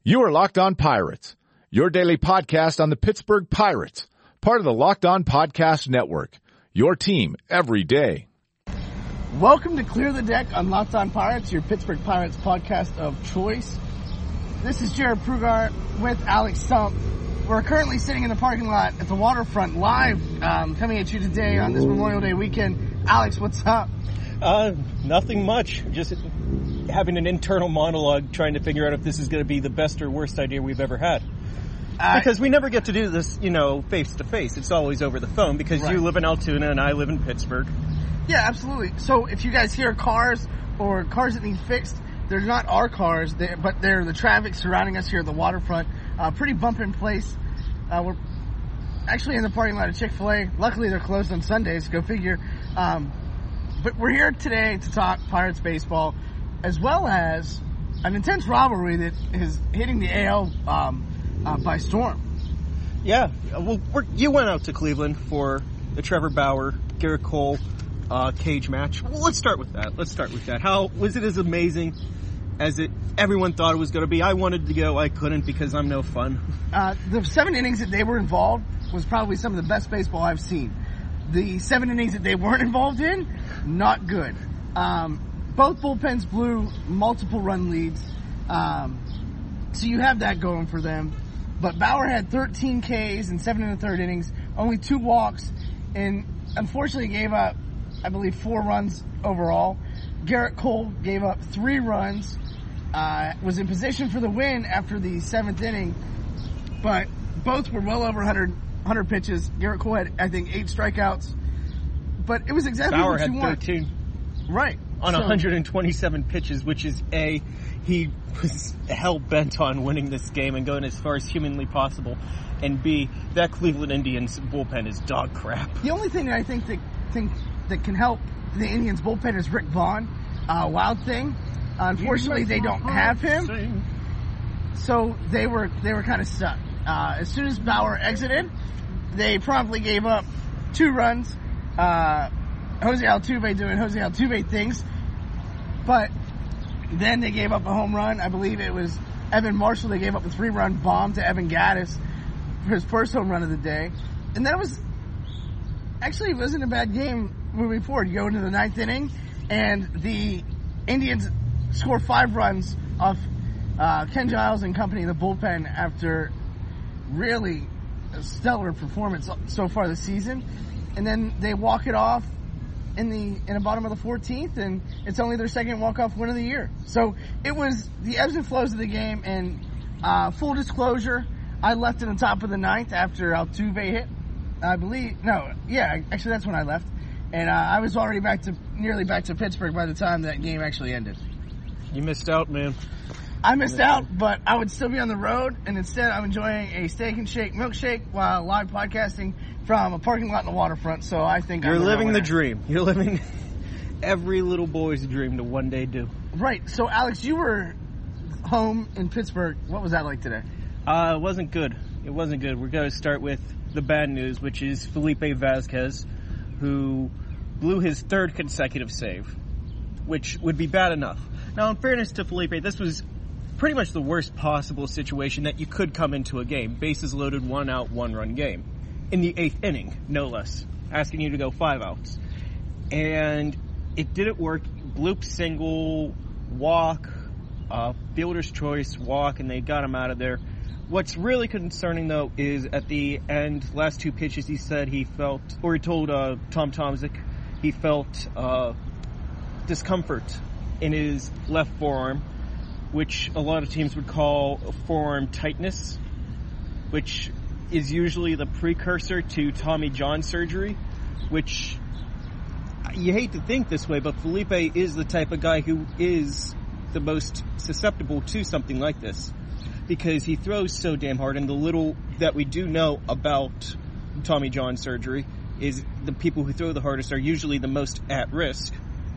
You are Locked On Pirates, your daily podcast on the Pittsburgh Pirates, part of the Locked On Podcast Network, your team every day. Welcome to Clear the Deck on Locked On Pirates, your Pittsburgh Pirates podcast of choice. This is Jared Prugar with Alex Stump. We're currently sitting in the parking lot at the waterfront live, coming at you today on this Memorial Day weekend. Alex, what's up? Nothing much. Just having an internal monologue trying to figure out if this is going to be the best or worst idea we've ever had. Because we never get to do this, face to face. It's always over the phone because You live in Altoona and I live in Pittsburgh. Yeah, absolutely. So if you guys hear cars or cars that need fixed, they're not our cars, but they're the traffic surrounding us here at the waterfront. Pretty bumping place. We're actually in the parking lot of Chick-fil-A. Luckily, they're closed on Sundays. Go figure. But we're here today to talk Pirates baseball, as well as an intense rivalry that is hitting the AL by storm. Yeah, well, you went out to Cleveland for the Trevor Bauer, Gerrit Cole cage match. Well, let's start with that. How was it as amazing as everyone thought it was going to be? I wanted to go, I couldn't because I'm no fun. The 7 innings that they were involved was probably some of the best baseball I've seen. The 7 innings that they weren't involved in, not good. Both bullpens blew multiple run leads. So you have that going for them. But Bauer had 13 Ks in 7 1/3 innings, only 2 walks, and unfortunately gave up, I believe, 4 runs overall. Gerrit Cole gave up 3 runs, was in position for the win after the 7th inning, but both were well over 100 pitches. Gerrit Cole had, I think, 8 strikeouts. But it was exactly Bauer what you want. Bauer had 13. Right. On 127 pitches, which is he was hell-bent on winning this game and going as far as humanly possible. And B, that Cleveland Indians bullpen is dog crap. The only thing that I think that can help the Indians bullpen is Rick Vaughn. Wild Thing. Unfortunately, they don't have him. So they were kind of stuck. As soon as Bauer exited, they promptly gave up 2 runs. Jose Altuve doing Jose Altuve things. But then they gave up a home run. I believe it was Evan Marshall. They gave up a 3-run bomb to Evan Gattis for his first home run of the day. And then it wasn't a bad game moving forward. You go into the 9th inning, and the Indians score 5 runs off Ken Giles and company in the bullpen after really a stellar performance so far this season. And then they walk it off in the bottom of the 14th, and it's only their second walk-off win of the year. So it was the ebbs and flows of the game, and full disclosure, I left in the top of the 9th after Altuve hit. Actually that's when I left. And I was already nearly back to Pittsburgh by the time that game actually ended. You missed out, man. I missed out, but I would still be on the road, and instead I'm enjoying a steak and shake milkshake while live podcasting from a parking lot in the waterfront. So I think you're living the dream. You're living every little boy's dream to one day do. Right. So Alex, you were home in Pittsburgh. What was that like today? It wasn't good. We're going to start with the bad news, which is Felipe Vasquez, who blew his 3rd consecutive save, which would be bad enough. Now, in fairness to Felipe, this was pretty much the worst possible situation that you could come into a game. Bases loaded, 1 out, 1-run game. In the 8th inning, no less. Asking you to go 5 outs. And it didn't work. Bloop single, walk, fielder's choice, walk, and they got him out of there. What's really concerning, though, is at the end, last 2 pitches, he said he felt, or he told Tom Tomczyk, he felt discomfort in his left forearm, which a lot of teams would call forearm tightness, which is usually the precursor to Tommy John surgery, which you hate to think this way, but Felipe is the type of guy who is the most susceptible to something like this because he throws so damn hard, and the little that we do know about Tommy John surgery is the people who throw the hardest are usually the most at risk.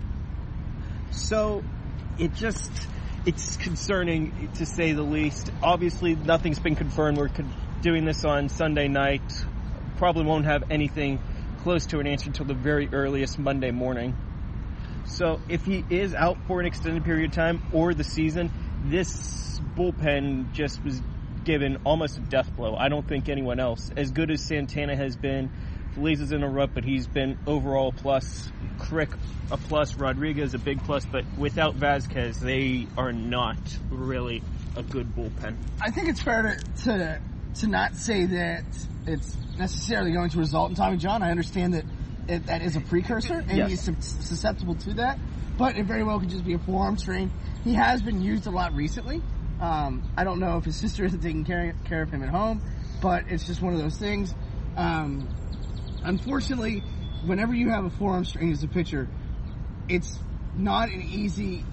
So it's concerning to say the least. Obviously, nothing's been confirmed. We're doing this on Sunday night. Probably won't have anything close to an answer until the very earliest Monday morning. So if he is out for an extended period of time or the season, this bullpen just was given almost a death blow. I don't think anyone else, as good as Santana has been, Feliz is in a rut, but he's been overall plus. Crick a plus, Rodriguez a big plus, but without Vasquez, they are not really a good bullpen. I think it's fair to not say that it's necessarily going to result in Tommy John. I understand that that is a precursor, and yes, he's susceptible to that, but it very well could just be a forearm strain. He has been used a lot recently. I don't know if his sister isn't taking care of him at home, but it's just one of those things. Unfortunately, whenever you have a forearm strain as a pitcher, it's not an easy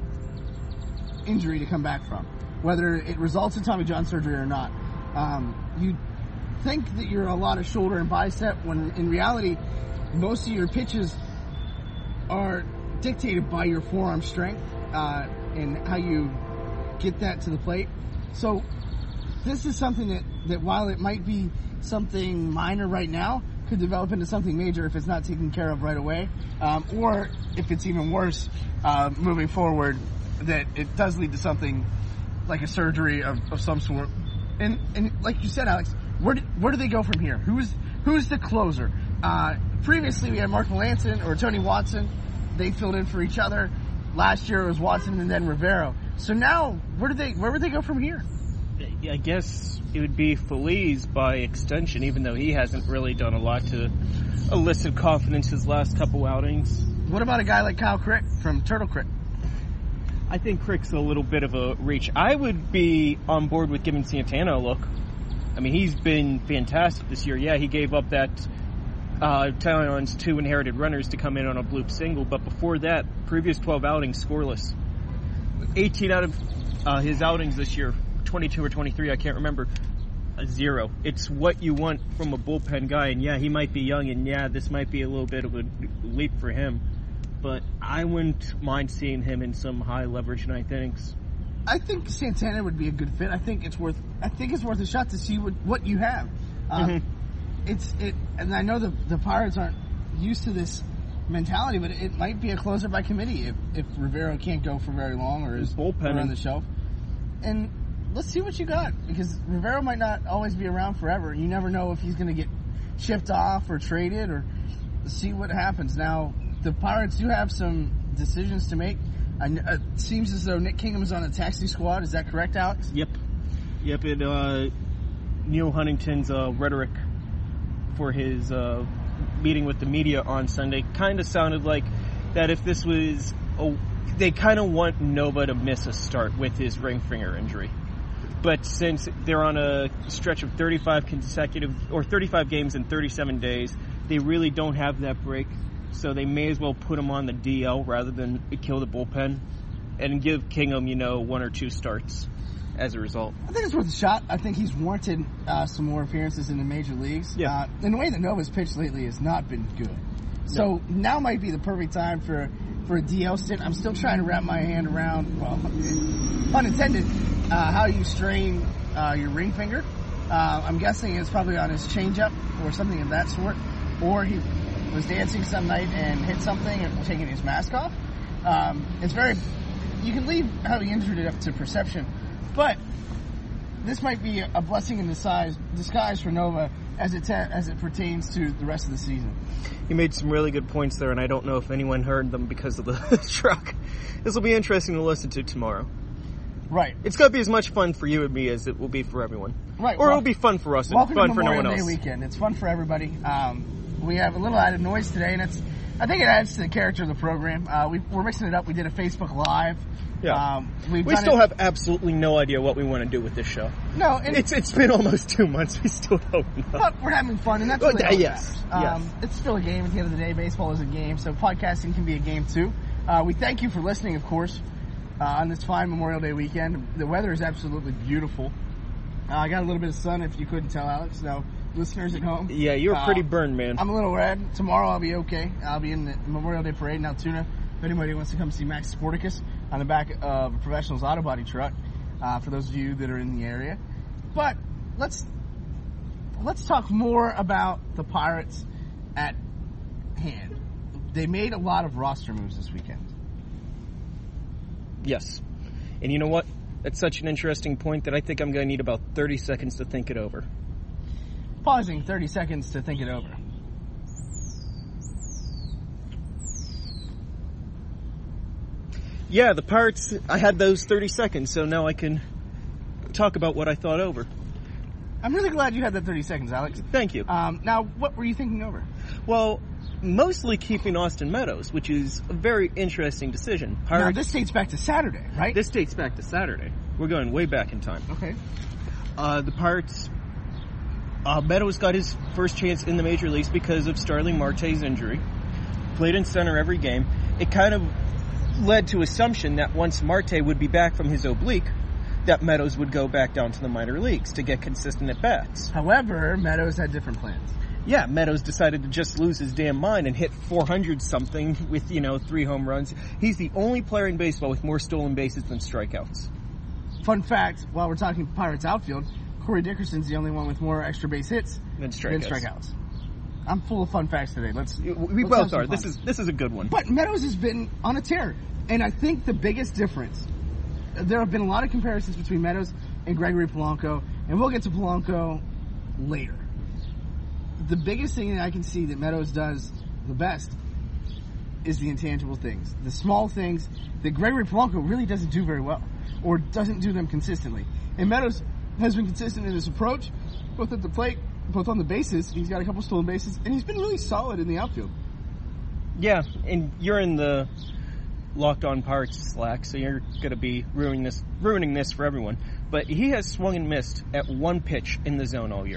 injury to come back from, whether it results in Tommy John surgery or not. You think that you're a lot of shoulder and bicep, when in reality, most of your pitches are dictated by your forearm strength and how you get that to the plate. So this is something that while it might be something minor right now, could develop into something major if it's not taken care of right away, or if it's even worse moving forward, that it does lead to something like a surgery of some sort. And like you said, Alex, where do they go from here? Who's the closer? Previously we had Mark Melancon or Tony Watson. They filled in for each other. Last year it was Watson and then Rivero. So now where would they go from here? I guess it would be Feliz by extension, even though he hasn't really done a lot to elicit confidence his last couple outings. What about a guy like Kyle Crick from Turtle Crick? I think Crick's a little bit of a reach. I would be on board with giving Santana a look. I mean, he's been fantastic this year. Yeah, he gave up that Taillon's 2 inherited runners to come in on a bloop single, but before that, previous 12 outings scoreless. 18 out of his outings this year, 22 or 23, I can't remember, 0. It's what you want from a bullpen guy, and yeah, he might be young, and yeah, this might be a little bit of a leap for him, but I wouldn't mind seeing him in some high leverage ninth innings. I think Santana would be a good fit. I think it's worth a shot to see what you have. And I know the Pirates aren't used to this mentality, but it might be a closer by committee if Rivero can't go for very long or is bullpen on the shelf. And let's see what you got, because Rivero might not always be around forever. You never know if he's going to get shipped off or traded, or see what happens. Now, the Pirates do have some decisions to make. It seems as though Nick Kingham is on a taxi squad. Is that correct, Alex? Yep. Neil Huntington's rhetoric for his meeting with the media on Sunday kind of sounded like that if this was they kind of want Nova to miss a start with his ring finger injury. But since they're on a stretch of 35 games in 37 days, they really don't have that break. So they may as well put him on the DL rather than kill the bullpen and give Kingham, 1 or 2 starts as a result. I think it's worth a shot. I think he's warranted some more appearances in the major leagues. Yeah. And the way that Nova's pitched lately has not been good. So now might be the perfect time for a DL stint. I'm still trying to wrap my hand around, well, pun intended, how you strain your ring finger. I'm guessing it's probably on his changeup or something of that sort. Or he was dancing some night and hit something and taking his mask off. You can leave how he injured it up to perception, but this might be a blessing in disguise for Nova as it pertains to the rest of the season. He made some really good points there, and I don't know if anyone heard them because of the truck. This will be interesting to listen to tomorrow. Right. It's going to be as much fun for you and me as it will be for everyone. Right. Or it'll be fun for us and fun for no one else. Welcome to Memorial Day weekend. It's fun for everybody. We have a little added noise today, and I think it adds to the character of the program. We're mixing it up. We did a Facebook Live. Yeah. We still have absolutely no idea what we want to do with this show. No, it's been almost 2 months. We still don't know. But we're having fun, and that's really all yes. It's still a game at the end of the day. Baseball is a game, so podcasting can be a game too. We thank you for listening, of course, on this fine Memorial Day weekend. The weather is absolutely beautiful. I got a little bit of sun, if you couldn't tell, Alex. Now, listeners at home. Yeah, you're pretty burned, man. I'm a little red. Tomorrow I'll be okay. I'll be in the Memorial Day Parade in Altoona. If anybody wants to come see Max Sporticus on the back of a Professional's auto body truck, for those of you that are in the area. But let's talk more about the Pirates at hand. They made a lot of roster moves this weekend. Yes. And you know what? That's such an interesting point that I think I'm going to need about 30 seconds to think it over. Pausing 30 seconds to think it over. Yeah, the Pirates, I had those 30 seconds, so now I can talk about what I thought over. I'm really glad you had that 30 seconds, Alex. Thank you. Now, what were you thinking over? Well, mostly keeping Austin Meadows, which is a very interesting decision. Now, this dates back to Saturday, right? This dates back to Saturday. We're going way back in time. Okay. The Pirates, Meadows got his first chance in the major leagues because of Starling Marte's injury. Played in center every game. It kind of led to assumption that once Marte would be back from his oblique, that Meadows would go back down to the minor leagues to get consistent at-bats. However, Meadows had different plans. Yeah, Meadows decided to just lose his damn mind and hit 400-something with, 3 home runs. He's the only player in baseball with more stolen bases than strikeouts. Fun fact, while we're talking Pirates outfield, Corey Dickerson's the only one with more extra base hits than strikeouts. I'm full of fun facts today. We both are. This is a good one. But Meadows has been on a tear. And I think the biggest difference, there have been a lot of comparisons between Meadows and Gregory Polanco, and we'll get to Polanco later. The biggest thing that I can see that Meadows does the best is the intangible things. The small things that Gregory Polanco really doesn't do very well, or doesn't do them consistently. And Meadows has been consistent in his approach, both at the plate, both on the bases. He's got a couple stolen bases, and he's been really solid in the outfield. Yeah, and you're in the Locked On Pirates Slack, so you're going to be ruining this for everyone. But he has swung and missed at one pitch in the zone all year.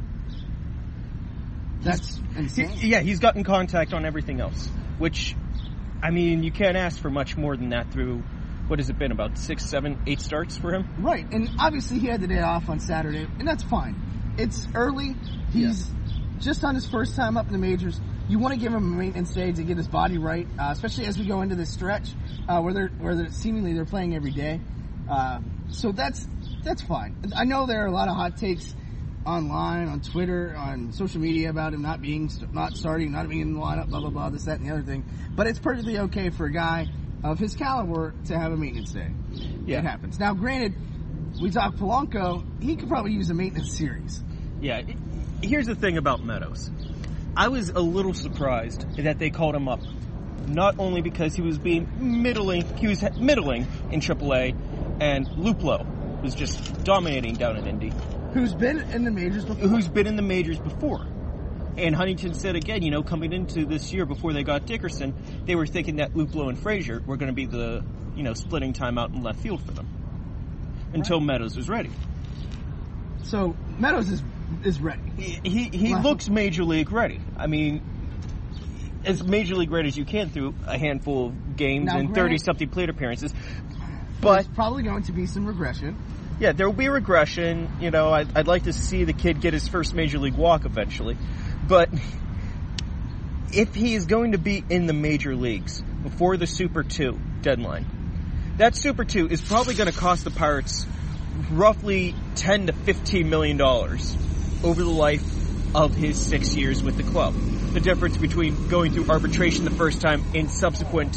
That's insane. He's gotten contact on everything else, which, I mean, you can't ask for much more than that through, what has it been, about 6, 7, 8 starts for him? Right, and obviously he had the day off on Saturday, and that's fine. It's early. He's just on his first time up in the majors. You want to give him a maintenance day to get his body right, especially as we go into this stretch where they're seemingly they're playing every day. So that's fine. I know there are a lot of hot takes online, on Twitter, on social media about him not starting, not being in the lineup, blah blah blah, this, that, and the other thing. But it's perfectly okay for a guy of his caliber to have a maintenance day. Yeah, it happens. Now, granted, we talk Polanco, he could probably use a maintenance series. Yeah. Here's the thing about Meadows. I was a little surprised that they called him up, not only because he was middling in AAA, and Luplow was just dominating down in Indy. Who's been in the majors before. And Huntington said again, coming into this year before they got Dickerson, they were thinking that Luplow and Frazier were going to be the, splitting time out in left field for them. Until Meadows was ready. So, Meadows is ready. He looks major league ready. I mean, as major league ready as you can through a handful of games and 30-something plate appearances. But there's probably going to be some regression. Yeah, there will be regression. I'd like to see the kid get his first major league walk eventually. But if he is going to be in the major leagues before the Super 2 deadline, that Super 2 is probably going to cost the Pirates roughly $10 to $15 million over the life of his 6 years with the club. The difference between going through arbitration the first time and subsequent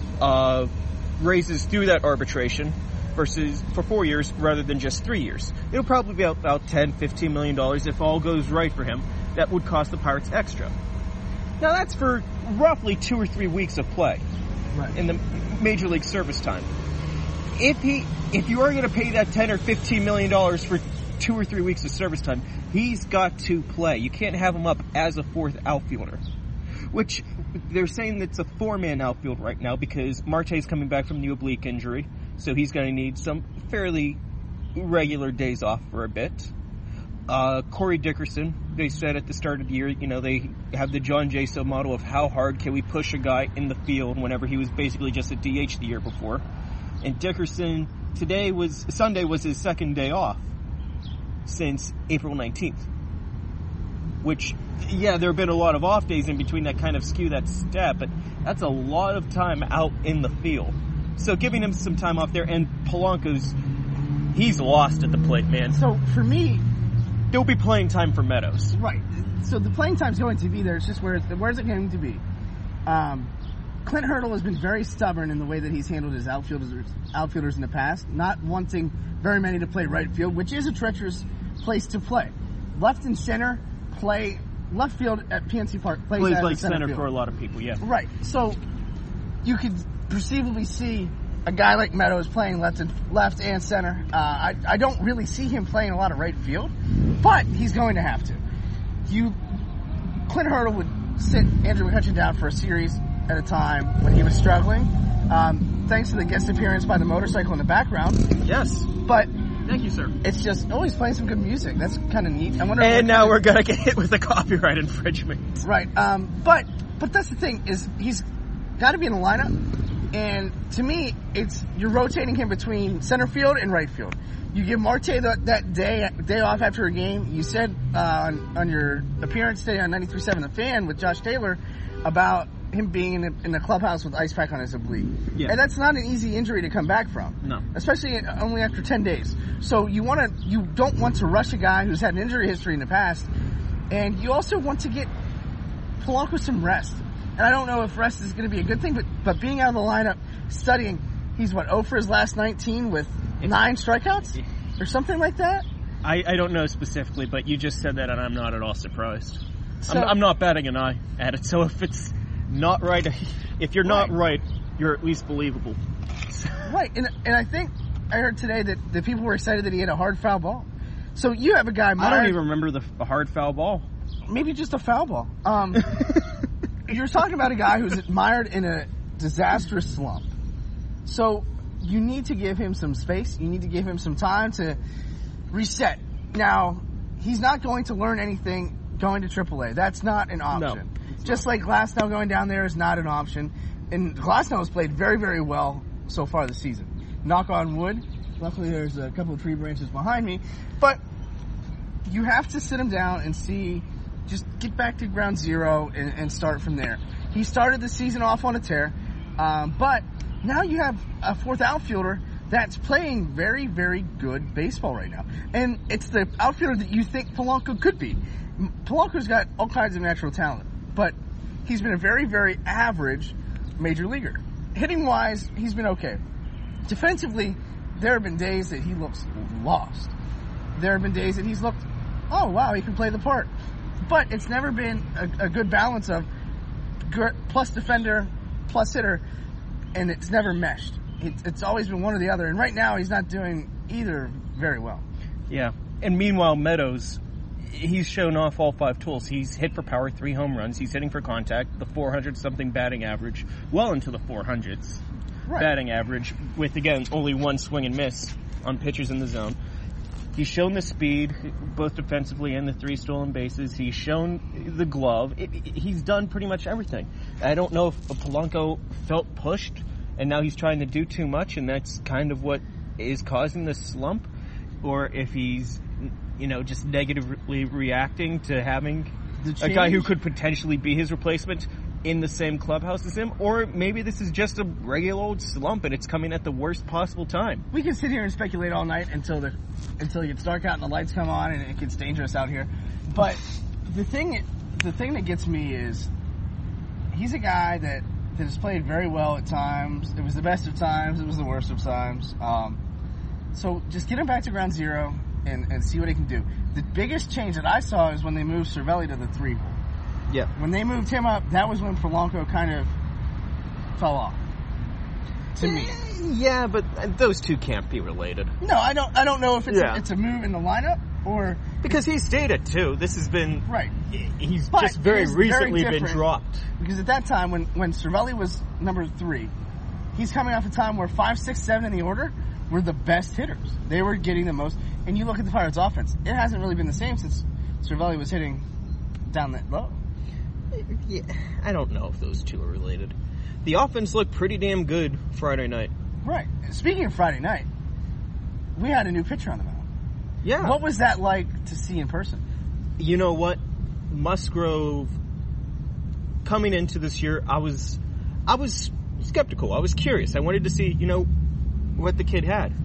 raises through that arbitration versus for 4 years rather than just 3 years. It'll probably be about $10, $15 million if all goes right for him. That would cost the Pirates extra. Now that's for roughly 2 or 3 weeks of play in the major league service time. If you are going to pay that $10 or $15 million for 2 or 3 weeks of service time, he's got to play. You can't have him up as a fourth outfielder. Which, they're saying it's a 4-man outfield right now because Marte's coming back from the oblique injury, so he's going to need some fairly regular days off for a bit. Corey Dickerson, they said at the start of the year, they have the John Jaso model of how hard can we push a guy in the field whenever he was basically just a DH the year before. And Dickerson, Sunday was his second day off since April 19th. Which, there have been a lot of off days in between that kind of skew that stat, but that's a lot of time out in the field. So giving him some time off there, and Polanco's, he's lost at the plate, man. So for me, there'll be playing time for Meadows. Right. So the playing time's going to be there. It's just where's it going to be? Clint Hurdle has been very stubborn in the way that he's handled his outfielders in the past, not wanting very many to play right field, which is a treacherous place to play. Left and center play. Left field at PNC Park plays like center field for a lot of people, yeah. Right. So you could perceivably see a guy like Meadows playing left and center. I don't really see him playing a lot of right field, but he's going to have to. Clint Hurdle would sit Andrew McCutchen down for a series at a time when he was struggling, thanks to the guest appearance by the motorcycle in the background. Yes. But thank you, sir. It's just, he's playing some good music. That's kind of neat. I wonder. And now we're gonna get hit with a copyright infringement. Right. But that's the thing, is he's got to be in the lineup. And to me, you're rotating him between center field and right field. You give Marte that day off after a game. You said on your appearance today on 93.7 The Fan with Josh Taylor about him being in the clubhouse with ice pack on his oblique. Yeah. And that's not an easy injury to come back from. No. Especially only after 10 days. So you don't want to rush a guy who's had an injury history in the past. And you also want to get Polanco some rest. And I don't know if rest is going to be a good thing, but being out of the lineup, studying, he's 0 for his last 19 with 9 strikeouts? Or something like that? I don't know specifically, but you just said that and I'm not at all surprised. So, I'm not batting an eye at it, so if it's not right, if you're not right, you're at least believable. Right, and I think I heard today that the people were excited that he had a hard foul ball. So you have a guy mired, I don't even remember the hard foul ball. Maybe just a foul ball. You're talking about a guy who's mired in a disastrous slump. So you need to give him some space. You need to give him some time to reset. Now, he's not going to learn anything going to AAA. That's not an option. No, just like Glasnow going down there is not an option. And Glasnow has played very, very well so far this season. Knock on wood. Luckily, there's a couple of tree branches behind me. But you have to sit him down and see, just get back to ground zero and start from there. He started the season off on a tear, but now you have a fourth outfielder that's playing very, very good baseball right now. And it's the outfielder that you think Polanco could be. Polanco's got all kinds of natural talent, but he's been a very, very average major leaguer. Hitting-wise, he's been okay. Defensively, there have been days that he looks lost. There have been days that he's looked, oh, wow, he can play the part. But it's never been a good balance of plus defender, plus hitter, and it's never meshed. It's always been one or the other, and right now he's not doing either very well. Yeah, and meanwhile, Meadows, he's shown off all 5 tools. He's hit for power, 3 home runs. He's hitting for contact, the 400-something batting average, well into the 400s batting average, with, again, only 1 swing and miss on pitchers in the zone. He's shown the speed, both defensively and the 3 stolen bases. He's shown the glove. He's done pretty much everything. I don't know if Polanco felt pushed, and now he's trying to do too much, and that's kind of what is causing the slump, or if he's, just negatively reacting to having a guy who could potentially be his replacement in the same clubhouse as him, or maybe this is just a regular old slump and it's coming at the worst possible time. We can sit here and speculate all night until it gets dark out and the lights come on and it gets dangerous out here. But the thing that gets me is he's a guy that has played very well at times. It was the best of times. It was the worst of times. So just get him back to ground zero and see what he can do. The biggest change that I saw is when they moved Cervelli to the 3 hole. Yeah. When they moved him up, that was when Polanco kind of fell off. To me. Yeah, but those two can't be related. No, I don't know if it's a move in the lineup or because he stayed at 2. This has been right. He's just very recently been dropped. Because at that time when Cervelli was number 3, he's coming off a time where 5, 6, 7 in the order were the best hitters. They were getting the most. And you look at the Pirates' offense, it hasn't really been the same since Cervelli was hitting down that low. Yeah, I don't know if those two are related. The offense looked pretty damn good Friday night. Right. Speaking of Friday night, we had a new pitcher on the mound. Yeah. What was that like to see in person? You know what? Musgrove, coming into this year, I was skeptical. I was curious. I wanted to see, what the kid had.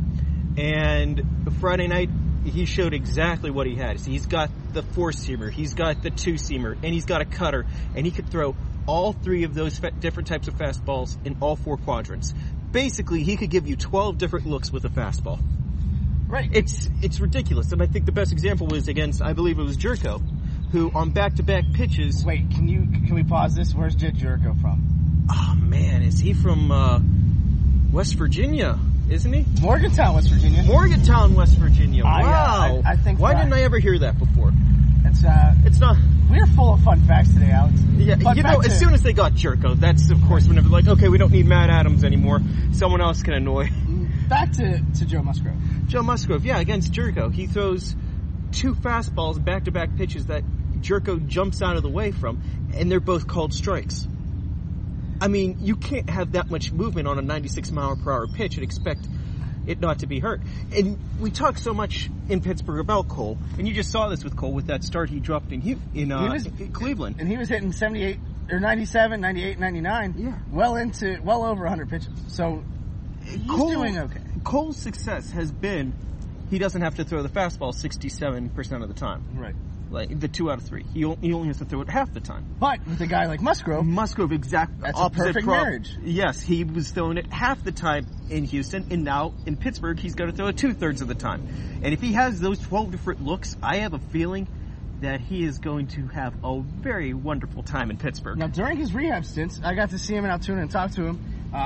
And Friday night, he showed exactly what he had. He's got the 4-seamer, he's got the 2-seamer, and he's got a cutter, and he could throw all three of those different types of fastballs in all four quadrants. Basically, he could give you 12 different looks with a fastball. Right. It's ridiculous. And I think the best example was against, I believe it was Jerko, who on back-to-back pitches... Wait, can we pause this? Where's Jed Jerko from? Oh, man, is he from West Virginia, isn't he? Morgantown, West Virginia. Morgantown, West Virginia. Wow. I think Why didn't I ever hear that before? It's not... We're full of fun facts today, Alex. Yeah, as soon as they got Jerko, that's, of course, whenever like, okay, we don't need Matt Adams anymore. Someone else can annoy. Back to Joe Musgrove. Joe Musgrove, yeah, against Jerko. He throws 2 fastballs, back-to-back pitches that Jerko jumps out of the way from, and they're both called strikes. I mean, you can't have that much movement on a 96-mile-per-hour pitch and expect it not to be hurt. And we talk so much in Pittsburgh about Cole, and you just saw this with Cole with that start he dropped in Cleveland. And he was hitting 78 or 97, 98, 99. Yeah. Well over 100 pitches. So he's doing okay. Cole's success has been he doesn't have to throw the fastball 67% of the time. Right. Like the 2 out of 3. He only has to throw it half the time. But with a guy like Musgrove, that's a perfect marriage. Yes, he was throwing it half the time in Houston, and now in Pittsburgh, he's going to throw it 2/3 of the time. And if he has those 12 different looks, I have a feeling that he is going to have a very wonderful time in Pittsburgh. Now, during his rehab stints, I got to see him in Altoona and talk to him.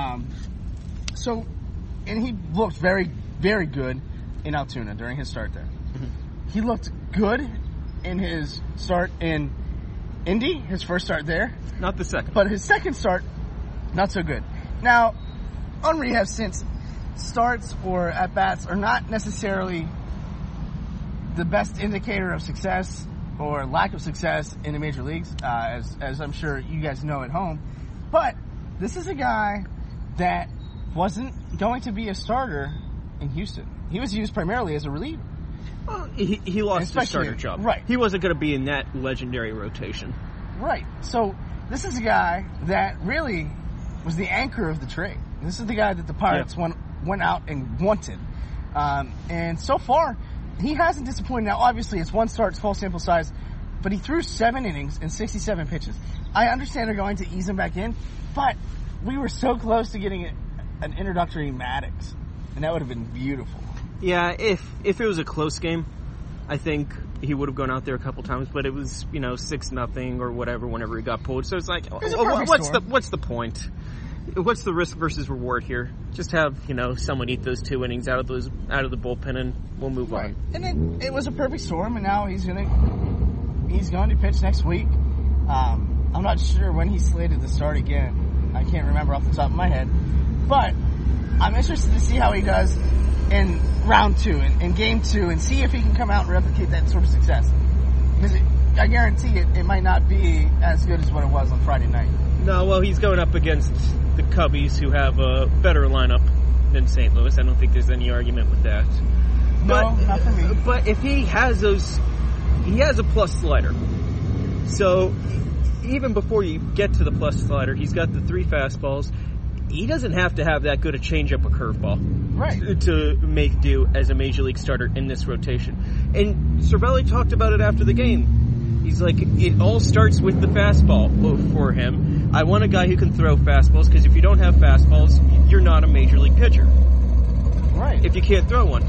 And he looked very, very good in Altoona during his start there. Mm-hmm. He looked good in his start in Indy, his first start there. Not the second. But his second start, not so good. Now, on rehab stints, starts or at-bats are not necessarily the best indicator of success or lack of success in the major leagues, as I'm sure you guys know at home. But this is a guy that wasn't going to be a starter in Houston. He was used primarily as a reliever. Well, he lost his starter job. Right. He wasn't going to be in that legendary rotation. Right. So this is a guy that really was the anchor of the trade. This is the guy that the Pirates went out and wanted. And so far, he hasn't disappointed. Now, obviously, it's one start, small sample size, but he threw 7 innings and 67 pitches. I understand they're going to ease him back in, but we were so close to getting an introductory Maddox, and that would have been beautiful. Yeah, if it was a close game, I think he would have gone out there a couple times, but it was 6-0 or whatever whenever he got pulled. So it's like, what's the point? What's the risk versus reward here? Just have someone eat those 2 innings out of the bullpen, and we'll move on. And then it was a perfect storm, and now he's going to pitch next week. I'm not sure when he's slated to start again. I can't remember off the top of my head, but I'm interested to see how he does in round 2 and game 2, and see if he can come out and replicate that sort of success. Because I guarantee it might not be as good as what it was on Friday night. No, well, he's going up against the Cubbies, who have a better lineup than St. Louis. I don't think there's any argument with that. No, not for me. But if he has he has a plus slider. So even before you get to the plus slider, he's got the 3 fastballs. He doesn't have to have that good a changeup or curveball, right, to make do as a major league starter in this rotation. And Cervelli talked about it after the game. He's like, it all starts with the fastball for him. I want a guy who can throw fastballs, because if you don't have fastballs, you're not a major league pitcher. Right. If you can't throw one.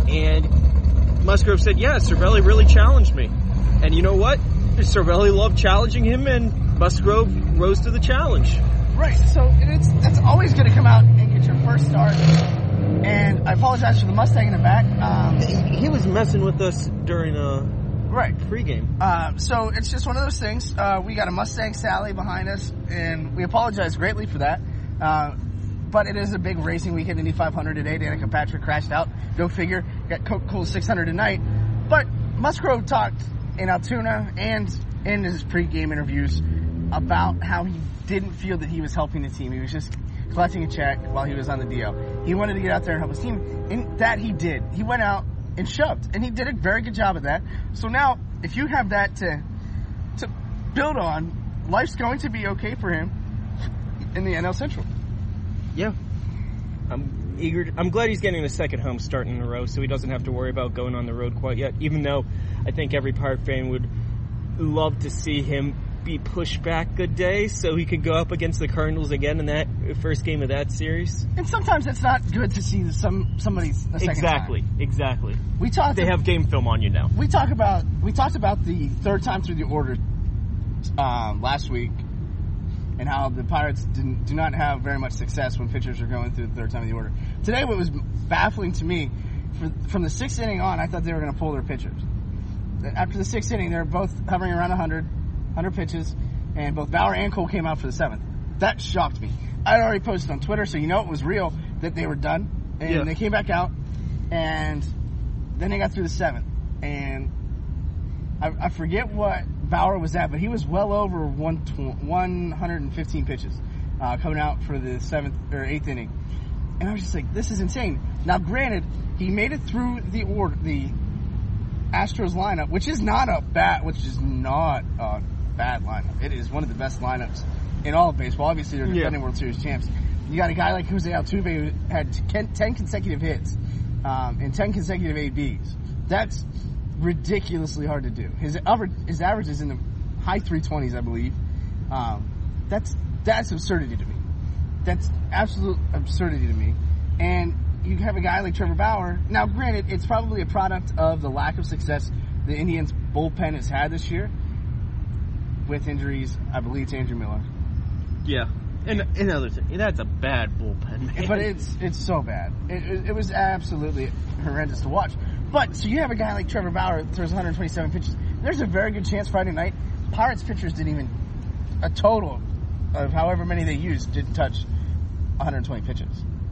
And Musgrove said, yeah, Cervelli really challenged me. And you know what? Cervelli loved challenging him, and Musgrove rose to the challenge. Right, so that's always going to come out and get your first start. And I apologize for the Mustang in the back. He was messing with us during pregame. So it's just one of those things. We got a Mustang Sally behind us, and we apologize greatly for that. But it is a big racing weekend, Indy 500 today. Danica Patrick crashed out. Go figure. Got Coca-Cola 600 tonight. But Musgrove talked in Altoona and in his pregame interviews about how he didn't feel that he was helping the team. He was just collecting a check while he was on the DL. He wanted to get out there and help his team, and that he did. He went out and shoved, and he did a very good job of that. So now, if you have that to build on, life's going to be okay for him in the NL Central. Yeah. I'm glad he's getting the second home start in a row, so he doesn't have to worry about going on the road quite yet, even though I think every Pirate fan would love to see him be pushed back a day so he could go up against the Cardinals again in that first game of that series. And sometimes it's not good to see somebody a second time. Exactly. They have game film on you now. We talked about the third time through the order last week, and how the Pirates do not have very much success when pitchers are going through the third time of the order. Today, what was baffling to me, from the sixth inning on, I thought they were going to pull their pitchers. After the sixth inning, they were both hovering around 100 pitches, and both Bauer and Cole came out for the seventh. That shocked me. I had already posted on Twitter, so you know it was real that they were done. And they came back out, and then they got through the seventh. And I forget what Bauer was at, but he was well over 115 pitches coming out for the seventh or eighth inning. And I was just like, this is insane. Now, granted, he made it through the Astros lineup, which is not a bad lineup. It is one of the best lineups in all of baseball. Obviously, they're defending World Series champs. You got a guy like Jose Altuve who had 10 consecutive hits and 10 consecutive ABs. That's ridiculously hard to do. His average is in the high 320s, I believe. That's absurdity to me. That's absolute absurdity to me. And you have a guy like Trevor Bauer. Now, granted, it's probably a product of the lack of success the Indians bullpen has had this year with injuries, I believe, to Andrew Miller. Yeah. And another thing, that's a bad bullpen, man. But it's so bad. It was absolutely horrendous to watch. But, so you have a guy like Trevor Bauer that throws 127 pitches. There's a very good chance Friday night, Pirates pitchers didn't even, a total of however many they used, didn't touch 120 pitches.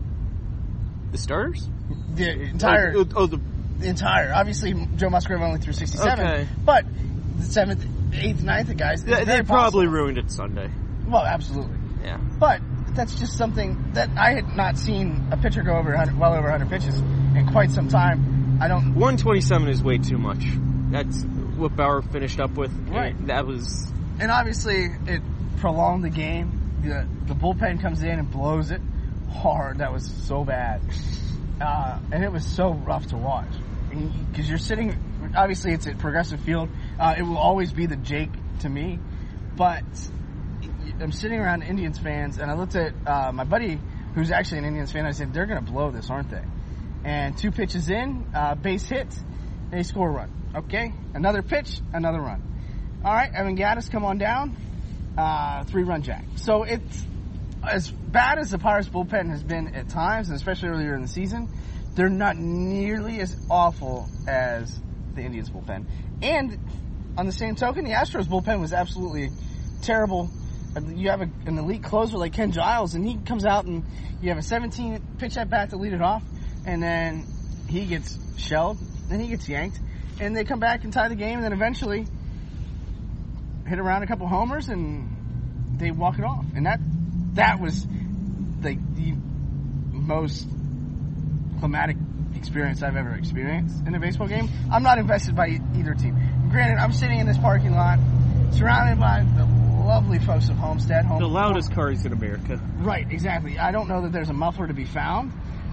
The starters? The entire. The entire. Obviously, Joe Musgrove only threw 67. Okay. But the 7th, 8th, 9th guys. They probably ruined it Sunday. Well, absolutely. Yeah. But that's just something that I had not seen a pitcher go over well over 100 pitches in quite some time. 127 is way too much. That's what Bauer finished up with. Right. That was. And obviously, it prolonged the game. The bullpen comes in and blows it hard. That was so bad. And it was so rough to watch. Because you're sitting, obviously it's a Progressive Field. It will always be the Jake to me. But I'm sitting around Indians fans, and I looked at my buddy, who's actually an Indians fan. I said, they're going to blow this, aren't they? And 2 pitches in, base hit, they score a run. Okay? Another pitch, another run. All right, Evan Gattis, come on down. 3-run jack. So it's as bad as the Pirates bullpen has been at times, and especially earlier in the season, they're not nearly as awful as the Indians bullpen. And on the same token, the Astros bullpen was absolutely terrible. You have an elite closer like Ken Giles, and he comes out and you have a 17-pitch at bat to lead it off, and then he gets shelled, and he gets yanked, and they come back and tie the game, and then eventually hit around a couple homers, and they walk it off. And that was the most climatic experience I've ever experienced in a baseball game. I'm not invested by either team. Granted, I'm sitting in this parking lot, surrounded by the lovely folks of Homestead. The loudest cars in America. Right, exactly. I don't know that there's a muffler to be found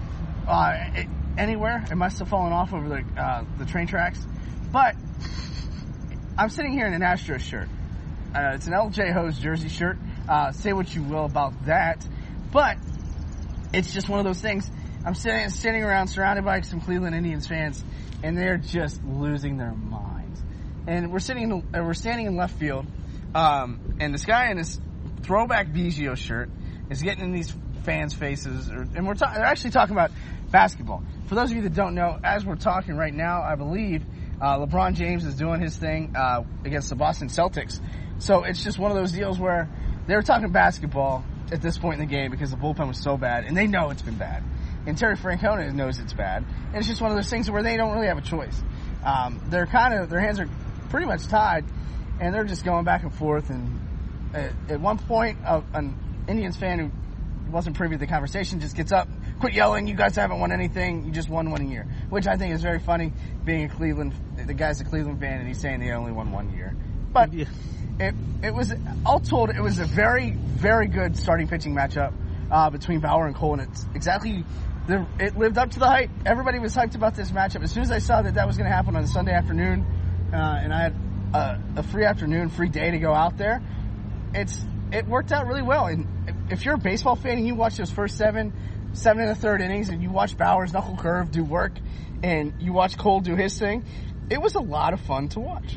anywhere. It must have fallen off over the train tracks. But I'm sitting here in an Astros shirt. It's an LJ Hose jersey shirt. Say what you will about that. But it's just one of those things. I'm sitting around surrounded by some Cleveland Indians fans, and they're just losing their minds. And we're standing in left field, and this guy in his throwback Biggio shirt is getting in these fans' faces, and they're actually talking about basketball. For those of you that don't know, as we're talking right now, I believe LeBron James is doing his thing against the Boston Celtics. So it's just one of those deals where they were talking basketball at this point in the game because the bullpen was so bad, and they know it's been bad. And Terry Francona knows it's bad. And it's just one of those things where they don't really have a choice. Their hands are pretty much tied, and they're just going back and forth. And at one point, an Indians fan who wasn't privy to the conversation just gets up, quit yelling, you guys haven't won anything, you just won one year. Which I think is very funny, being the guy's a Cleveland fan, and he's saying they only won 1 year. But it was, all told, it was a very, very good starting pitching matchup between Bauer and Cole, and it's exactly... It lived up to the hype. Everybody was hyped about this matchup. As soon as I saw that was going to happen on a Sunday afternoon, and I had a free afternoon, free day to go out there, it worked out really well. And if you're a baseball fan and you watch those first seven and a third innings, and you watch Bauer's knuckle curve do work, and you watch Cole do his thing, it was a lot of fun to watch.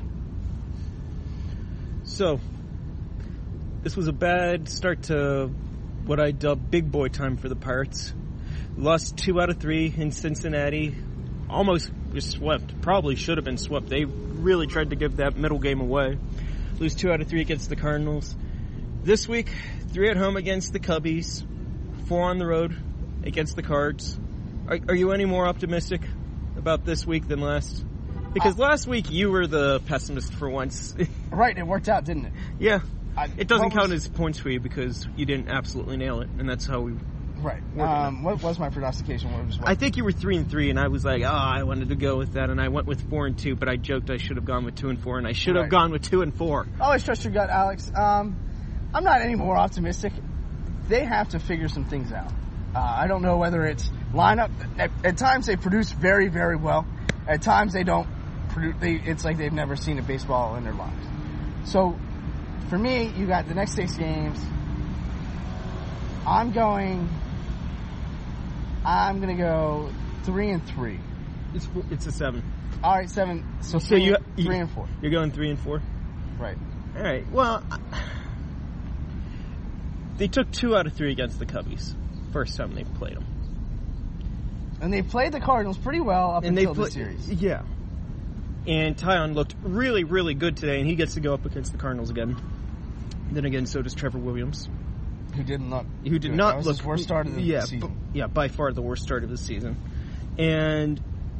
So, this was a bad start to what I dub big boy time for the Pirates. Lost 2 out of 3 in Cincinnati. Almost was swept. Probably should have been swept. They really tried to give that middle game away. Lose 2 out of 3 against the Cardinals. This week, 3 at home against the Cubbies. 4 on the road against the Cards. Are you any more optimistic about this week than last? Because last week you were the pessimist for once. Right, it worked out, didn't it? Yeah. It doesn't count as points for you because you didn't absolutely nail it, and that's how we... Right. What was my prognostication? I think you were 3-3, and I was like, I wanted to go with that, and I went with 4-2, but I joked I should have gone with 2-4, and I should have gone with 2-4. Always trust your gut, Alex. I'm not any more optimistic. They have to figure some things out. I don't know whether it's lineup. At times they produce very, very well. At times they don't produce. It's like they've never seen a baseball in their lives. So, for me, you got the next 6 games. I'm going to go 3-3. It's a 7. All right, 7. So 3 and 4. You're going 3 and 4? Right. All right. Well, they took 2 out of 3 against the Cubbies. First time they played them. And they played the Cardinals pretty well up until the series. Yeah. And Taillon looked really, really good today, and he gets to go up against the Cardinals again. Then again, so does Trevor Williams. Who did not look his worst start of the season. By far the worst start of the season. And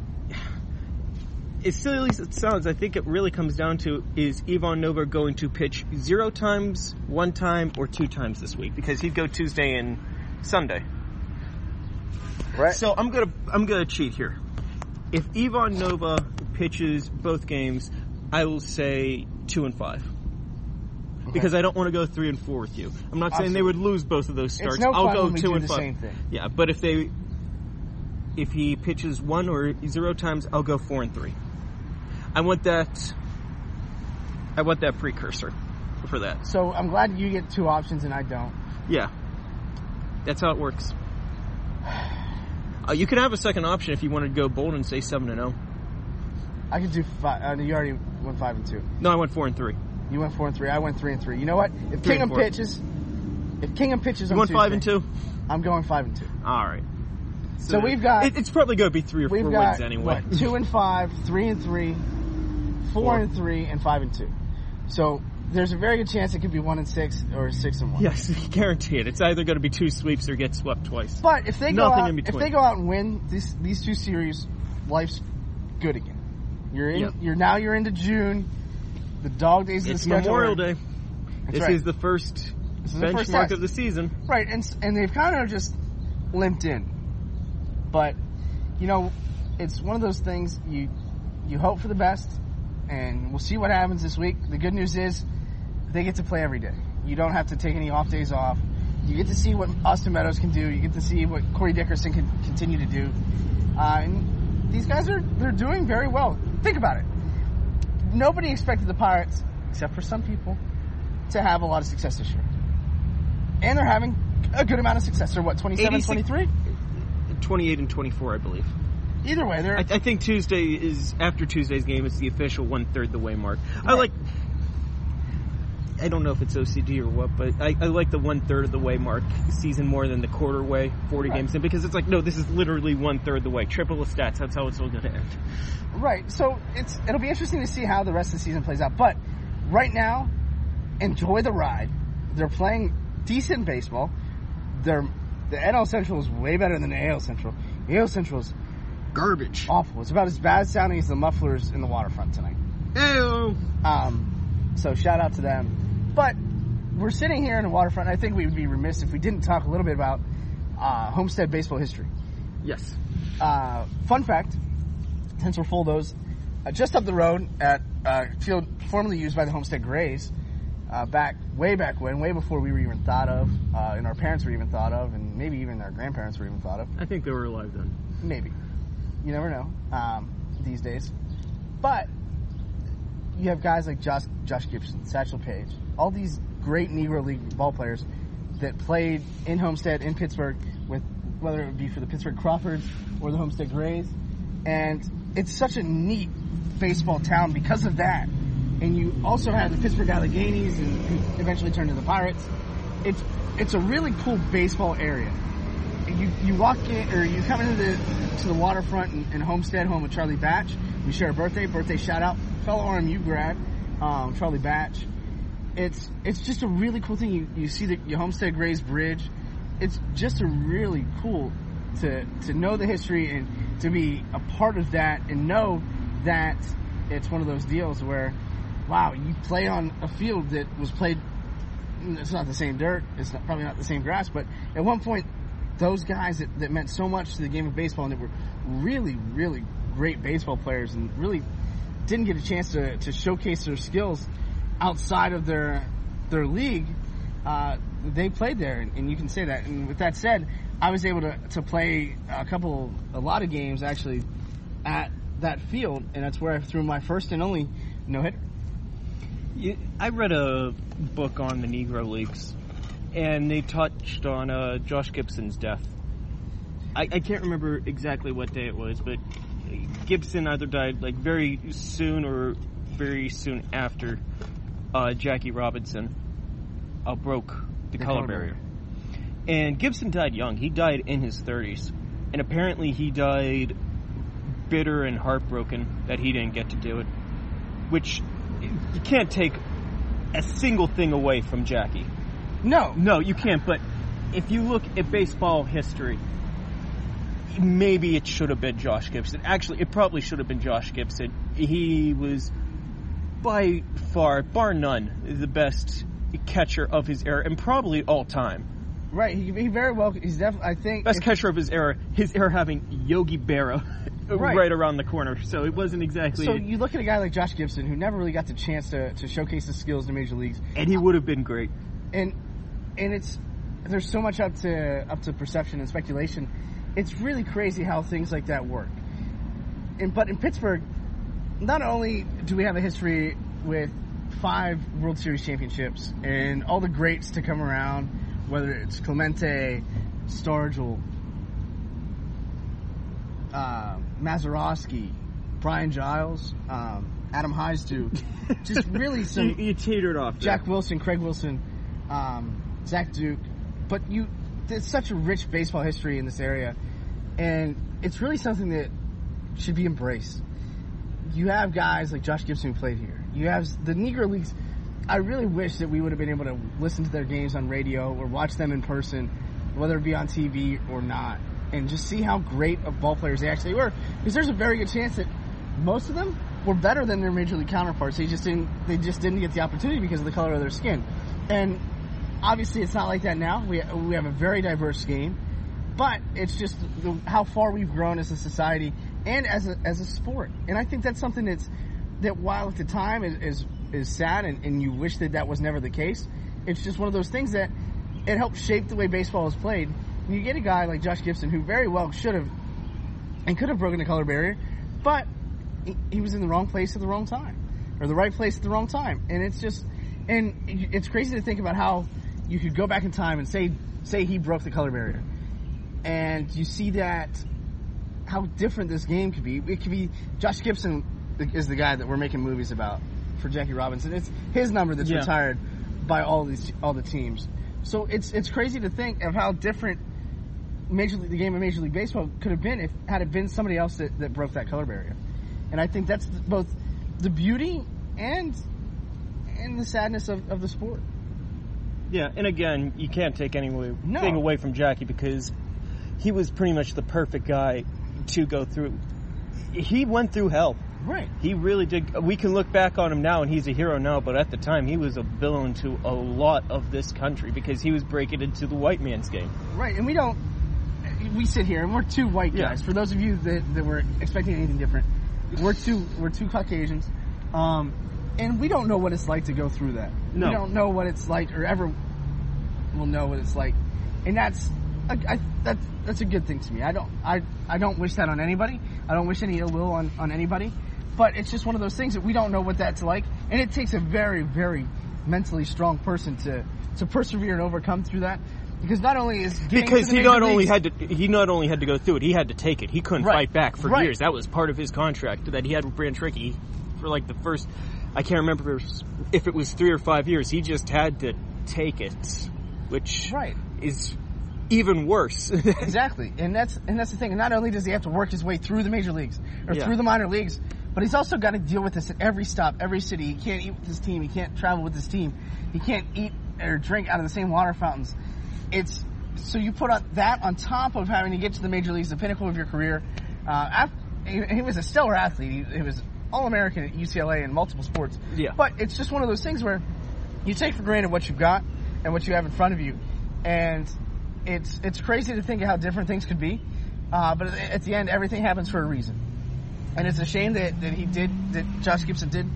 as silly as it sounds, I think it really comes down to, is Ivan Nova going to pitch 0 times, 1 time, or 2 times this week? Because he'd go Tuesday and Sunday. Right. So I'm gonna cheat here. If Ivan Nova pitches both games, I will say 2 and 5. Because I don't want to go 3 and 4 with you. I'm not saying they would lose both of those starts. It's no I'll fun go when we 2 do and the 5. same thing. Yeah, but if he pitches 1 or 0 times, I'll go 4 and 3. I want that precursor for that. So I'm glad you get 2 options and I don't. Yeah, that's how it works. You can have a second option if you wanted to go bold and say 7-0. I could do 5. You already went 5 and 2. No, I went 4 and 3. You went 4 and 3. I went 3 and 3. You know what? If Kingham pitches, you went 5 and 2. I'm going 5 and 2. All right. So we've got. It's probably going to be 3 or 4 wins anyway. What, 2 and 5, 3 and 3, 4 and 3, and 5 and 2. So there's a very good chance it could be 1 and 6 or 6 and 1. Yes, guarantee it. It's either going to be 2 sweeps or get swept twice. But if they go out and win these 2 series, life's good again. You're into June. The dog days of the schedule. It's Memorial Day. This is the first benchmark of the season. Right, and they've kind of just limped in. But, it's one of those things you hope for the best, and we'll see what happens this week. The good news is they get to play every day. You don't have to take any off days off. You get to see what Austin Meadows can do. You get to see what Corey Dickerson can continue to do. And these guys they're doing very well. Think about it. Nobody expected the Pirates, except for some people, to have a lot of success this year. And they're having a good amount of success. They're, 27, 23? 28 and 24, I believe. Either way, they're... I think after Tuesday's game, it's the official 1/3 the way mark. Right. I don't know if it's OCD or what, but I like the 1/3 of the way mark season more than the quarter way, 40 games in, because it's like, no, this is literally 1/3 the way. Triple the stats, that's how it's all going to end. Right, so it'll be interesting to see how the rest of the season plays out. But right now, enjoy the ride. They're playing decent baseball. The NL Central is way better than the AL Central. The AL Central is garbage. Awful. It's about as bad sounding as the mufflers in the waterfront tonight. Ew. So shout out to them. But we're sitting here in the waterfront, and I think we would be remiss if we didn't talk a little bit about Homestead baseball history. Yes. Fun fact, since we're full of those, just up the road at field formerly used by the Homestead Grays, way back when, way before we were even thought of, and our parents were even thought of, and maybe even our grandparents were even thought of. I think they were alive then. Maybe. You never know these days. But you have guys like Josh Gibson, Satchel Paige, all these great Negro League ball players that played in Homestead, in Pittsburgh, with whether it would be for the Pittsburgh Crawfords or the Homestead Grays. And it's such a neat baseball town because of that. And you also have the Pittsburgh Alleghenies, and who eventually turned to the Pirates. It's a really cool baseball area. You walk in, or you come into the waterfront in Homestead, home with Charlie Batch. We share a birthday shout out, fellow RMU grad, Charlie Batch. It's just a really cool thing. You see the Homestead Grays Bridge. It's just a really cool to know the history and to be a part of that and know that it's one of those deals where, wow, you play on a field that was played. It's not the same dirt. It's probably not the same grass, but at one point, those guys that meant so much to the game of baseball and that were really, really great baseball players and really didn't get a chance to showcase their skills outside of their league, they played there, and you can say that. And with that said, I was able to play a lot of games actually at that field, and that's where I threw my first and only no-hitter. I read a book on the Negro Leagues, and they touched on Josh Gibson's death. I can't remember exactly what day it was, but Gibson either died like very soon or very soon after Jackie Robinson broke the color barrier. And Gibson died young. He died in his 30s. And apparently he died bitter and heartbroken that he didn't get to do it. Which, you can't take a single thing away from Jackie. No, you can't. But if you look at baseball history, maybe it should have been Josh Gibson. Actually, it probably should have been Josh Gibson. He was by far, bar none, the best catcher of his era, and probably all time. Right, he very well. He's definitely, I think, best catcher of his era. His era having Yogi Berra right around the corner, so it wasn't exactly. So you look at a guy like Josh Gibson, who never really got the chance to showcase his skills in the major leagues, and he would have been great. And there's so much up to perception and speculation. It's really crazy how things like that work. But in Pittsburgh, not only do we have a history with 5 World Series championships and all the greats to come around, whether it's Clemente, Stargell, Mazeroski, Brian Giles, Adam Heistuch, just really some... you teetered off there. Jack Wilson, Craig Wilson, Zach Duke. But there's such a rich baseball history in this area, and it's really something that should be embraced. You have guys like Josh Gibson who played here. You have the Negro Leagues. I really wish that we would have been able to listen to their games on radio or watch them in person, whether it be on TV or not, and just see how great of ball players they actually were. Because there's a very good chance that most of them were better than their major league counterparts. They just didn't get the opportunity because of the color of their skin. And obviously, it's not like that now. We have a very diverse game, but it's just how far we've grown as a society and as a sport. And I think that's something that while at the time is sad and you wish that was never the case, it's just one of those things that it helped shape the way baseball is played. And you get a guy like Josh Gibson who very well should have and could have broken the color barrier, but he was in the wrong place at the wrong time, or the right place at the wrong time. And it's crazy to think about how you could go back in time and say he broke the color barrier, and you see that how different this game could be. It could be Josh Gibson is the guy that we're making movies about for Jackie Robinson. It's his number that's retired by all the teams. So it's crazy to think of how different the game of Major League Baseball could have been had it been somebody else that broke that color barrier. And I think that's both the beauty and the sadness of the sport. Yeah, and again, you can't take anything away from Jackie because he was pretty much the perfect guy to go through. He went through hell. Right. He really did. We can look back on him now, and he's a hero now, but at the time, he was a villain to a lot of this country because he was breaking into the white man's game. Right, and we sit here, and we're 2 white guys. For those of you that were expecting anything different, we're two Caucasians, and we don't know what it's like to go through that. No. We don't know what it's like, or ever will know what it's like, and that's a good thing to me. I don't wish that on anybody. I don't wish any ill will on anybody, But it's just one of those things that we don't know what that's like, and it takes a very, very mentally strong person to persevere and overcome through that. Because not only is he not only had to go through it, he had to take it. He couldn't fight back for years. That was part of his contract that he had with Brandt Rickey for like the first, I can't remember if it was 3 or 5 years. He just had to take it, which is even worse. Exactly, and that's the thing. And not only does he have to work his way through the major leagues or through the minor leagues, but he's also got to deal with this at every stop, every city. He can't eat with his team. He can't travel with his team. He can't eat or drink out of the same water fountains. So you put that on top of having to get to the major leagues, the pinnacle of your career. He was a stellar athlete. He was All-American at UCLA in multiple sports. Yeah. But it's just one of those things where you take for granted what you've got and what you have in front of you. And it's crazy to think of how different things could be. But at the end, everything happens for a reason. And it's a shame that Josh Gibson did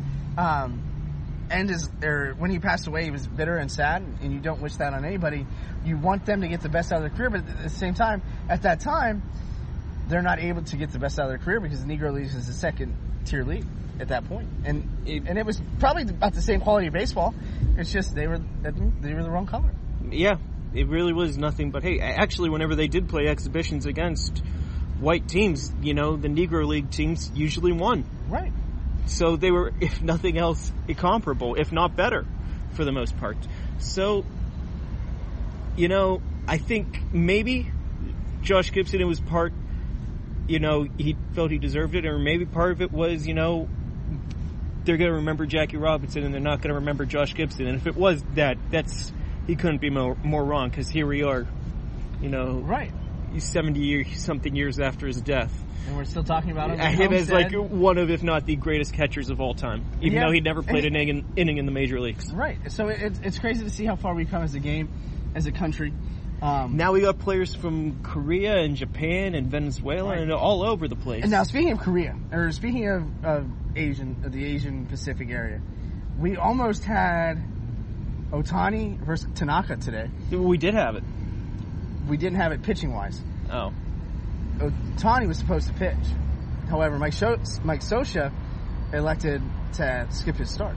when he passed away, he was bitter and sad, and you don't wish that on anybody. You want them to get the best out of their career, but at the same time, at that time, they're not able to get the best out of their career because the Negro Leagues is a second-tier league at that point. And it was probably about the same quality of baseball. It's just they were the wrong color. Yeah, it really was nothing but, hey, actually, whenever they did play exhibitions against white teams, the Negro League teams usually won. Right. So they were, if nothing else, comparable, if not better, for the most part. So, I think maybe Josh Gibson, it was part, he felt he deserved it, or maybe part of it was, they're going to remember Jackie Robinson and they're not going to remember Josh Gibson. And if it was he couldn't be more wrong, because here we are, Right. 70-something years after his death. And we're still talking about him. Him as like one of, if not the greatest catchers of all time, even though he never played an inning in the major leagues. Right. So it's crazy to see how far we've come as a game, as a country. Now we got players from Korea and Japan and Venezuela and all over the place. And now speaking of Korea, or speaking of the Asian Pacific area, we almost had Ohtani versus Tanaka today. We did have it. We didn't have it pitching wise. Oh. Ohtani was supposed to pitch. However, Mike Scioscia elected to skip his start.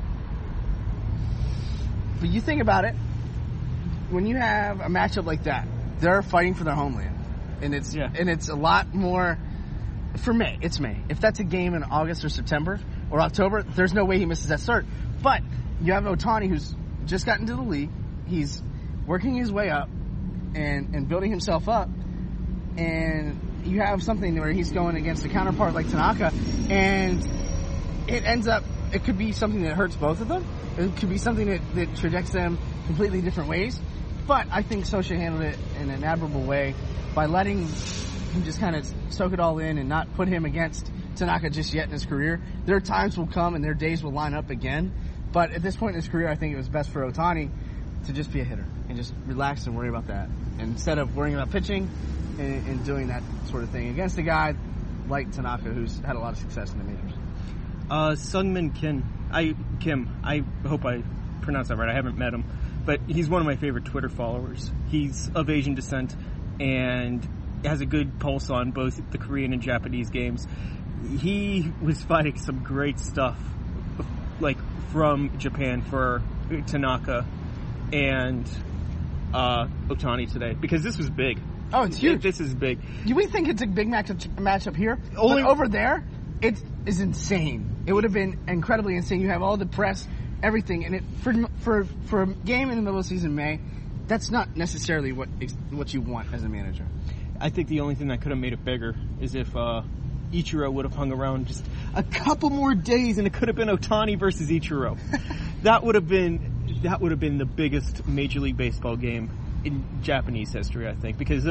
But you think about it, when you have a matchup like that, they're fighting for their homeland. And it's a lot more, for May, it's May. If that's a game in August or September or October, there's no way he misses that start. But you have Ohtani, who's just gotten to the league. He's working his way up and building himself up. And you have something where he's going against a counterpart like Tanaka, and it could be something that hurts both of them. It could be something that trajects them completely different ways. But I think Scioscia handled it in an admirable way by letting him just kind of soak it all in and not put him against Tanaka just yet in his career. Their times will come and their days will line up again. But at this point in his career, I think it was best for Ohtani to just be a hitter and just relax and worry about that, instead of worrying about pitching and doing that sort of thing against a guy like Tanaka, who's had a lot of success in the majors. Sungmin Kim. I hope I pronounced that right. I haven't met him, but he's one of my favorite Twitter followers. He's of Asian descent and has a good pulse on both the Korean and Japanese games. He was finding some great stuff, like from Japan for Tanaka and Ohtani today, because this was big. Oh, it's huge. This is big. Do we think it's a big matchup here? But over there, it is insane. It would have been incredibly insane. You have all the press, everything, and for a game in the middle of season May, that's not necessarily what you want as a manager. I think the only thing that could have made it bigger is if Ichiro would have hung around just a couple more days, and it could have been Ohtani versus Ichiro. That would have been the biggest Major League Baseball game in Japanese history, I think, because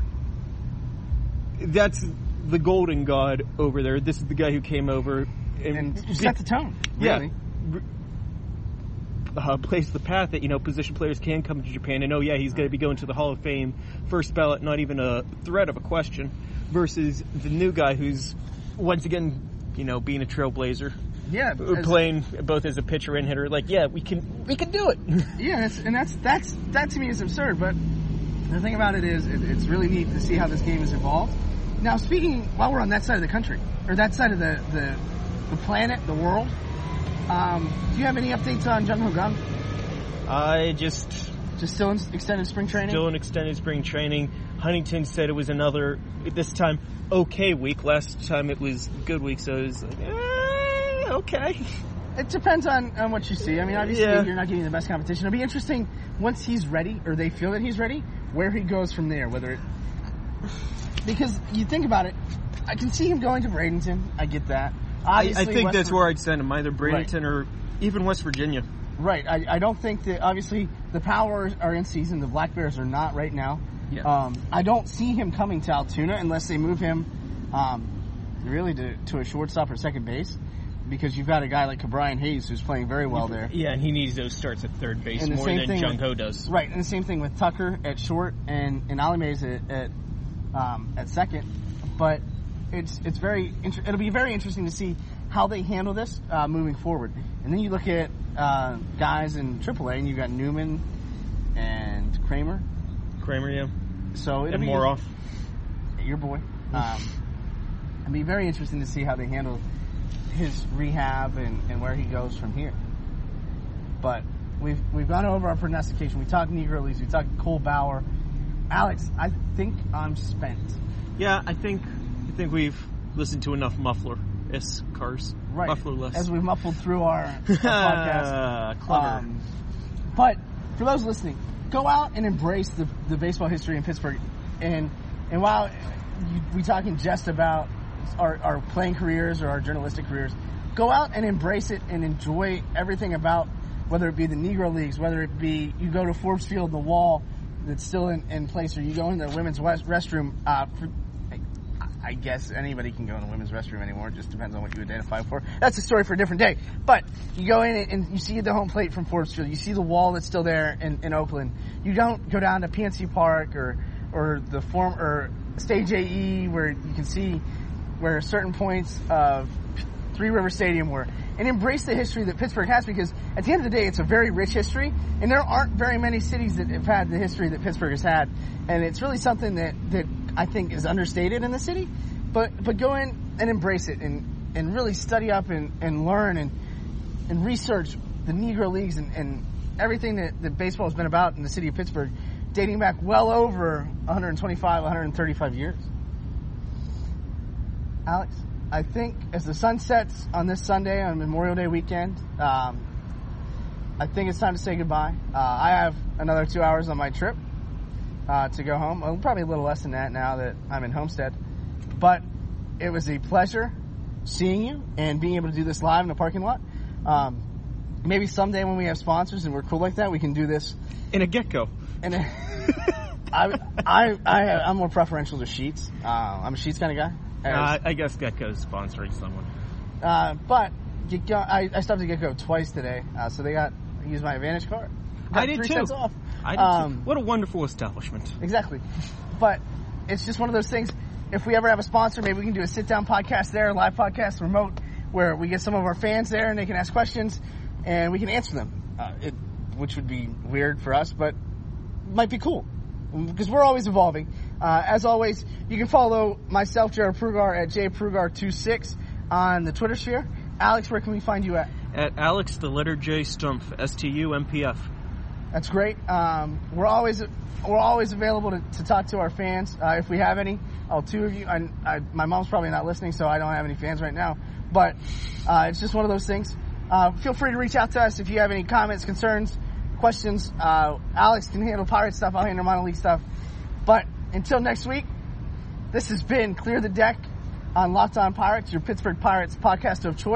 that's the golden god over there. This is the guy who came over and set the tone. Really. Yeah. Placed the path that, position players can come to Japan and, he's going to be going to the Hall of Fame, first ballot, not even a threat of a question, versus the new guy who's, once again, being a trailblazer. Yeah, playing both as a pitcher and hitter. Like, we can do it. Yeah, that to me is absurd. But the thing about it is, it's really neat to see how this game has evolved. Now, while we're on that side of the country, or that side of the the planet, the world. Do you have any updates on Jung Ho Kang? Just still in extended spring training? Still in extended spring training. Huntington said it was another, this time, okay week. Last time it was good week, so it was like, okay. It depends on what you see. I mean, obviously, you're not getting the best competition. It'll be interesting once he's ready, or they feel that he's ready, where he goes from there. Because you think about it, I can see him going to Bradenton. I get that. I think that's where I'd send him, either Bradenton or even West Virginia. Right. I don't think that, obviously, the Powers are in season. The Black Bears are not right now. Yeah. I don't see him coming to Altoona unless they move him really to a shortstop or second base, because you've got a guy like Brian Hayes who's playing very well there. Yeah, and he needs those starts at third base more than Jung Ho does. Right, and the same thing with Tucker at short and Ali Mays at second. But it'll be very interesting to see how they handle this moving forward. And then you look at guys in AAA, and you've got Newman and Kramer. Yeah. So it'll and be Moroff. Your boy. It'll be very interesting to see how they handle his rehab and where he goes from here. But we've gone over our prognostication. We talked Negro Leagues. We talked Cole Bauer. Alex, I think I'm spent. Yeah, I think we've listened to enough muffler-esque cars. Right. Muffler-less. As we muffled through our podcast. Clever. But for those listening, go out and embrace the baseball history in Pittsburgh. And while we talking just about our playing careers or our journalistic careers, go out and embrace it and enjoy everything about, whether it be the Negro Leagues, whether it be you go to Forbes Field, the wall that's still in place, or you go in the women's restroom. I guess anybody can go in the women's restroom anymore. It just depends on what you identify for. That's a story for a different day. But you go in and you see the home plate from Forbes Field. You see the wall that's still there in Oakland. You don't go down to PNC Park or the or Stage AE, where you can see where certain points of Three River Stadium were, and embrace the history that Pittsburgh has, because at the end of the day, it's a very rich history, and there aren't very many cities that have had the history that Pittsburgh has had, and it's really something that I think is understated in the city, but go in and embrace it, and really study up and learn and research the Negro Leagues and everything that baseball has been about in the city of Pittsburgh, dating back well over 125, 135 years. Alex, I think as the sun sets on this Sunday, on Memorial Day weekend, I think it's time to say goodbye. I have another 2 hours on my trip to go home. Well, probably a little less than that now that I'm in Homestead. But it was a pleasure seeing you and being able to do this live in the parking lot. Maybe someday when we have sponsors and we're cool like that, we can do this in a Gecko. And I'm more preferential to Sheets. I'm a Sheets kind of guy. I guess Gecko's sponsoring someone. But I stopped at Gecko twice today, so they used my Advantage card. I did 3 too. cents off. I did too. What a wonderful establishment. Exactly. But it's just one of those things. If we ever have a sponsor, maybe we can do a sit-down podcast there, live podcast, remote, where we get some of our fans there and they can ask questions and we can answer them, which would be weird for us, but might be cool because we're always evolving. As always, you can follow myself, Jared Prugar, at jprugar26 on the Twitter sphere. Alex, where can we find you at? At Alex, the letter J, Stumpf, STUMPF. That's great. We're always available to talk to our fans if we have any. Oh, 2 of you. My mom's probably not listening, so I don't have any fans right now. But it's just one of those things. Feel free to reach out to us if you have any comments, concerns, questions. Alex can handle Pirate stuff. I'll handle minor league stuff. But until next week, this has been Clear the Deck on Locked On Pirates, your Pittsburgh Pirates podcast of choice.